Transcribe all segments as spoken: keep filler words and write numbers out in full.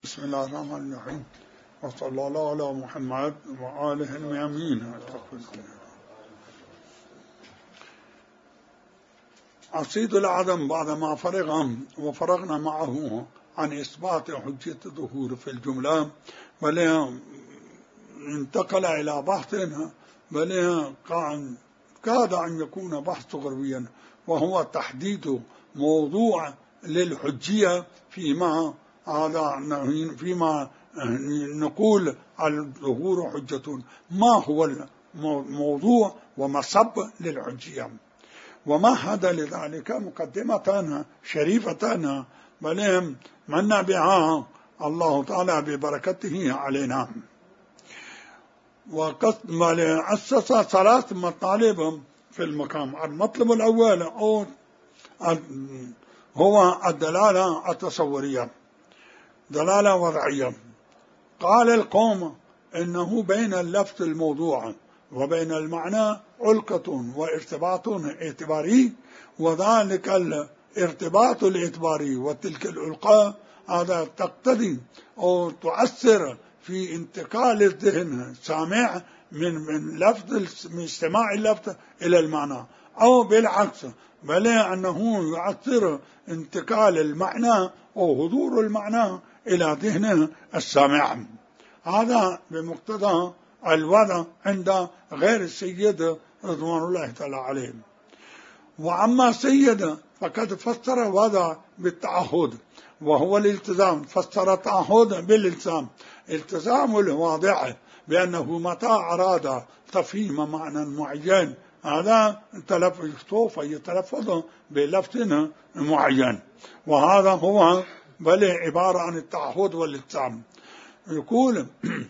بسم الله الرحمن الرحيم وصلى الله على محمد وآله الميامين. عصيد العدم بعدما فرغ وفرغنا معه عن إثبات حجية الظهور في الجملة، بل انتقل إلى بحث بل كاد أن يكون بحث غربيا، وهو تحديد موضوع للحجية فيما هذا فيما نقول الظهور حجة، ما هو الموضوع ومصب للحجية. ومهد لذلك مقدمة شريفة بل من بها الله تعالى ببركته علينا. وقد أسس ثلاث مطالب في المقام. المطلب الأول هو الدلالة التصورية، دلالة وضعية. قال القوم إنه بين اللفظ الموضوع وبين المعنى علقة وارتباط اعتباري، وذلك الارتباط الاعتباري وتلك العلقة هذا تقتضي أو تؤثر في انتقال الذهن السامع من من لفظ من استماع اللفظ إلى المعنى، أو بالعكس بل أنه يؤثر انتقال المعنى أو حضور المعنى إلى ذهن السامع. هذا بمقتضى الوضع عند غير السيد رضوان الله تعالى عليه. وأما السيد فقد فسر الوضع بالتعهد وهو الالتزام، فسر التعهد بالالتزام، التزام الواضع بأنه متى أراد تفهيم معنى معين هذا سوف يتلفظ بلفظ معين، وهذا هو بل عبارة عن التعهد والالتزام. يقول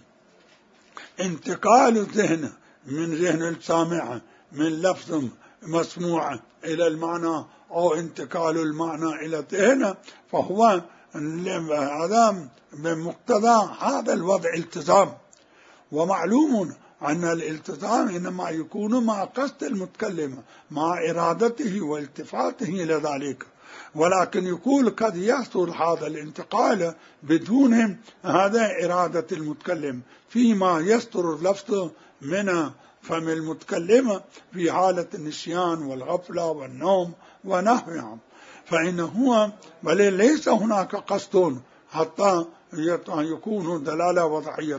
انتقال الذهن من ذهن السامع من لفظ مسموع إلى المعنى أو انتقال المعنى إلى الذهن، فهو هذا بمقتضى هذا الوضع التزام. ومعلوم أن الالتزام إنما يكون مع قصد المتكلم، مع إرادته والتفاته إلى ذلك، ولكن يقول قد يحصل هذا الانتقال بدون هذا إرادة المتكلم فيما يستر اللفظ من فم المتكلم في حالة النسيان والغفلة والنوم ونحوها، فإنه بل ليس هناك قصد حتى يكون دلالة وضعية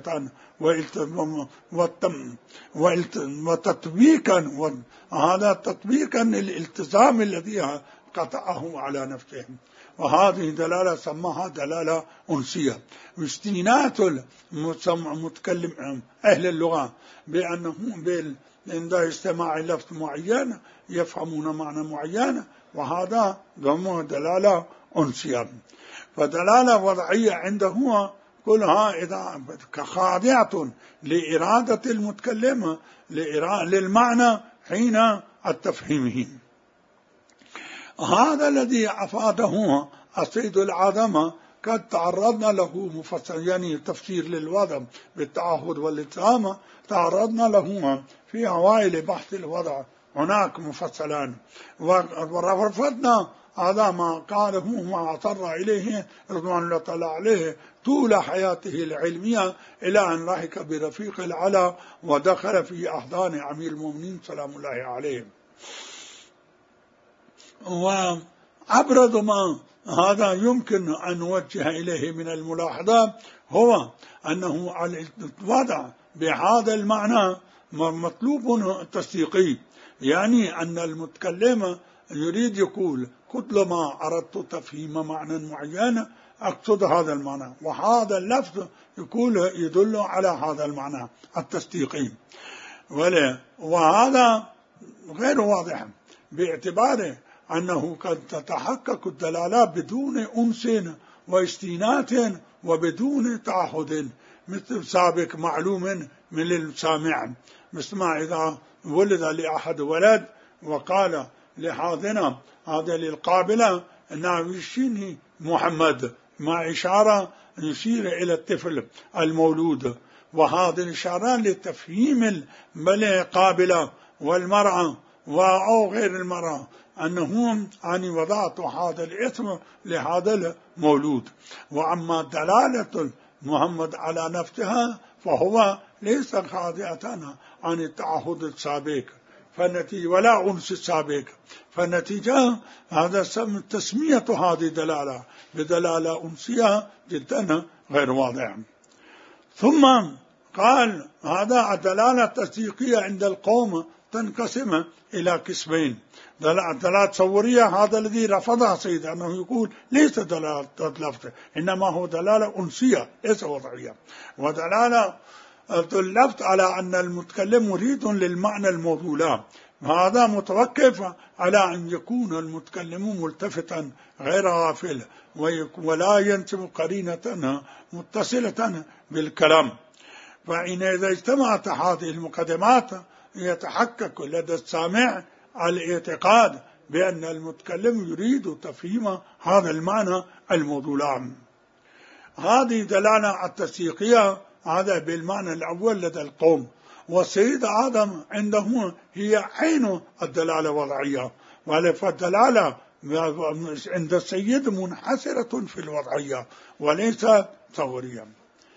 وتطبيقا، وهذا تطبيقا للالتزام الذي قطعه على نفسه. وهذه دلالة سماها دلالة أنسية. واستينات المتكلم أهل اللغة بأنه عند استماع لفظ معين يفهمون معنى معين، وهذا ضمن دلالة أنسية. فدلالة وضعية عنده كلها إذا خاضعة لإرادة المتكلم للمعنى حين التفهيمه. هذا الذي أفاده السيد العدم قد تعرضنا له مفصل، يعني تفسير للوضع بالتعهد والالتزام تعرضنا له في أوائل بحث الوضع هناك مفصلان، ورفضنا هذا ما قاله ما أصر إليه رضوان الله تعالى عليه طول حياته العلمية إلى أن لحق برفيق العلا ودخل في أحضان أمير المؤمنين سلام الله عليه. وأبرز ما هذا يمكن أن نوجه إليه من الملاحظة هو أنه الوضع بهذا المعنى مطلوب تصديقي، يعني أن المتكلم يريد يقول كلما أردت تفهيم معنى معين أقصد هذا المعنى، وهذا اللفظ يقول يدل على هذا المعنى التصديقي، وهذا غير واضح باعتباره أنه قد تتحقق الدلالة بدون أنس واستينات وبدون تعهد، مثل سابق معلوم من السامع، مثل ما إذا ولد لأحد ولد وقال لحاضنة هذا للقابلة ناويشيني محمد، مع إشارة يشير إلى الطفل المولود، وهذه الإشارة لتفهيم القابلة والمرأة أو غير المرأة أنه أني وضعت هذا الاسم لهذا المولود. وأما دلالة محمد على نفسها فهو ليس خاضعة عن التعهد السابق فالنتيجة ولا أنس السابق، فالنتيجة هذا تسمية هذه دلالة بدلالة أنسية جدا غير واضحة. ثم قال هذا الدلالة التصديقية عند القوم تنقسم إلى قسمين: دلالة تصورية هذا الذي رفضها سيد أنه يقول ليس دلالة لفظ إنما هو دلالة أنسية ليس وضعية، ودلالة اللفظ على أن المتكلم مريد للمعنى الموضوع له، هذا متوقف على أن يكون المتكلم ملتفتا غير غافل ولا ينسب قرينة متصلة بالكلام. فإن إذا اجتمعت هذه المقدمات يتحقق لدى السامع الاعتقاد بأن المتكلم يريد تفهيم هذا المعنى الموضوع. هذه دلالة التصديقية هذا بالمعنى الأول لدى القوم، والسيد آدم عنده هي عين الدلالة الوضعية، فالدلالة عند السيد منحسرة في الوضعية وليس تصورية.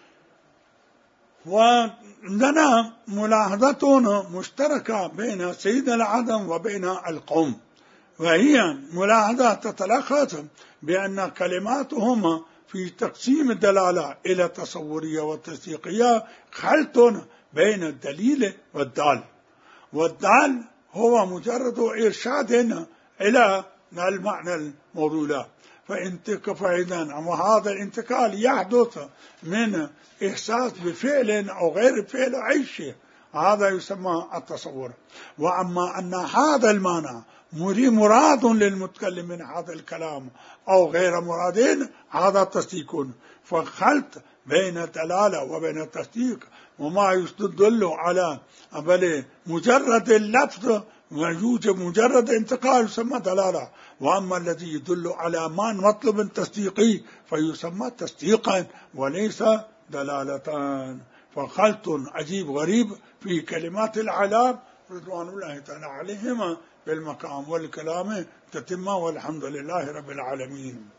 وعندنا ملاحظة مشتركة بين سيدنا آدم وبين القوم، وهي ملاحظة تتلخص بأن كلماتهم في تقسيم الدلالة إلى تصورية وتصديقية خلط بين الدليل والدال، والدال هو مجرد إرشاد إلى المعنى الموضوع، فإذا وهذا الانتقال يحدث من إحساس بفعل أو غير فعل أي شيء، هذا يسمى التصور. وأما أن هذا المعنى مراد للمتكلم من هذا الكلام أو غير مراد هذا تصديق، فخلط بين الدلالة وبين التصديق وما يدل على بل مجرد اللفظ ويوجد مجرد انتقال يسمى دلالة، وأما الذي يدل على ما مطلب تصديقي فيسمى تصديقا وليس دلالتان. فخلط عجيب غريب في كلمات العلام رضوان الله تعالى عليهما بالمقام والكلام تتم، والحمد لله رب العالمين.